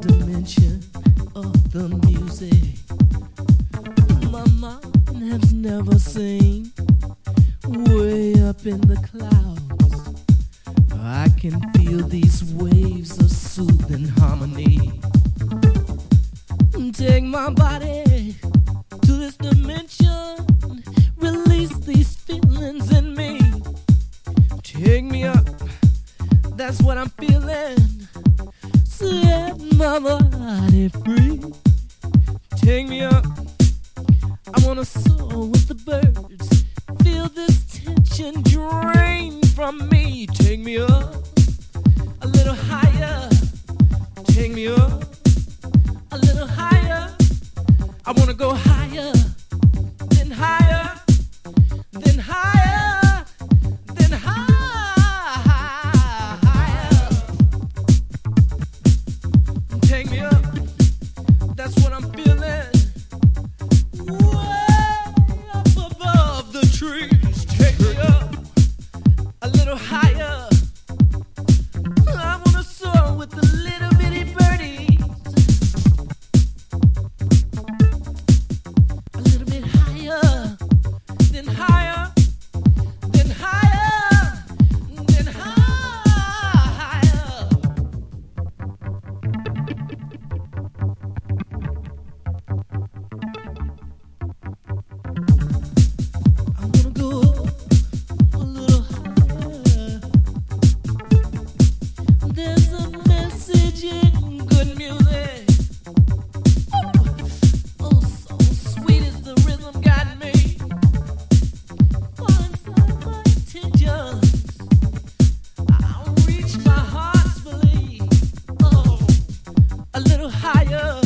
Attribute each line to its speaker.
Speaker 1: dimension of the music my mind has never seen. Way up in the clouds, I can feel these waves of soothing harmony. Take my body to this dimension, release these feelings in me. Take me up, that's what I'm feeling. Set my body free. Take me up, I wanna soar with the birds. Feel this tension drain from me. Take me up, a little higher. Take me up, a little higher. I wanna go higher, then higher, then higher, then higher. Take me up, that's what I'm feeling. Way up above the trees. Take me up, a little higher. I wanna soar with the little bitty birdies. A little bit higher, then higher, then higher, then higher. I wanna go a little higher. There's a message in good music. Oh, so sweet is the rhythm got me. All inside my intentions, I'll reach my heart's belief. Oh, a little higher.